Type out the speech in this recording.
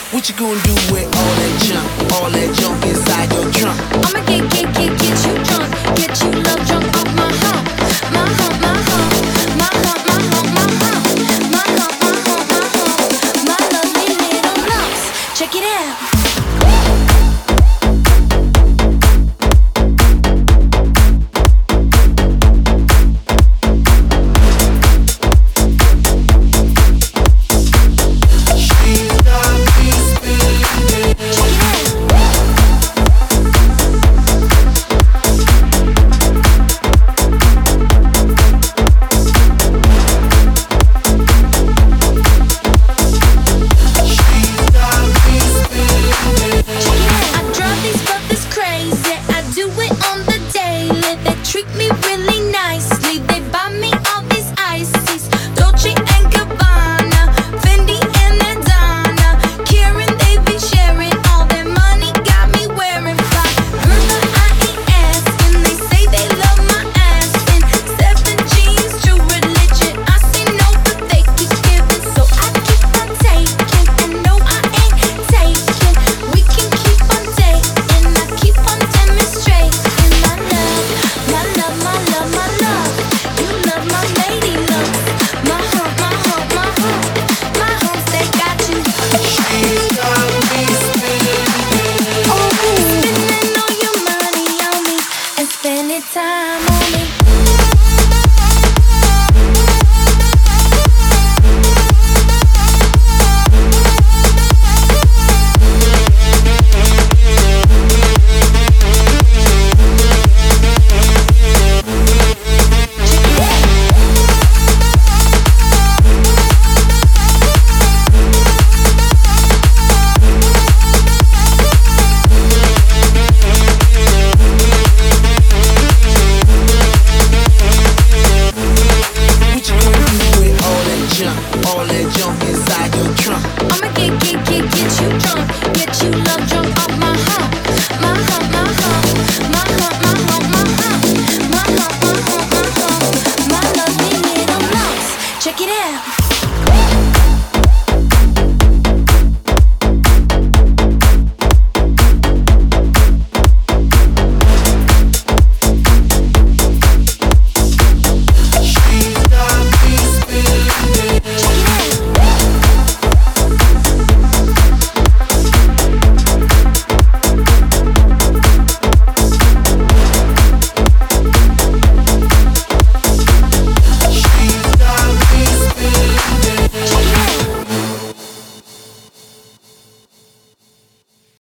What you gonna do with all that junk inside your trunk? I'ma get you drunk, get you love drunk off my hump, my hump, my hump, my hump, my hump, my hump, my hump, my hump, my hump, my lovely little lumps. Check it out. All that junk inside your trunk.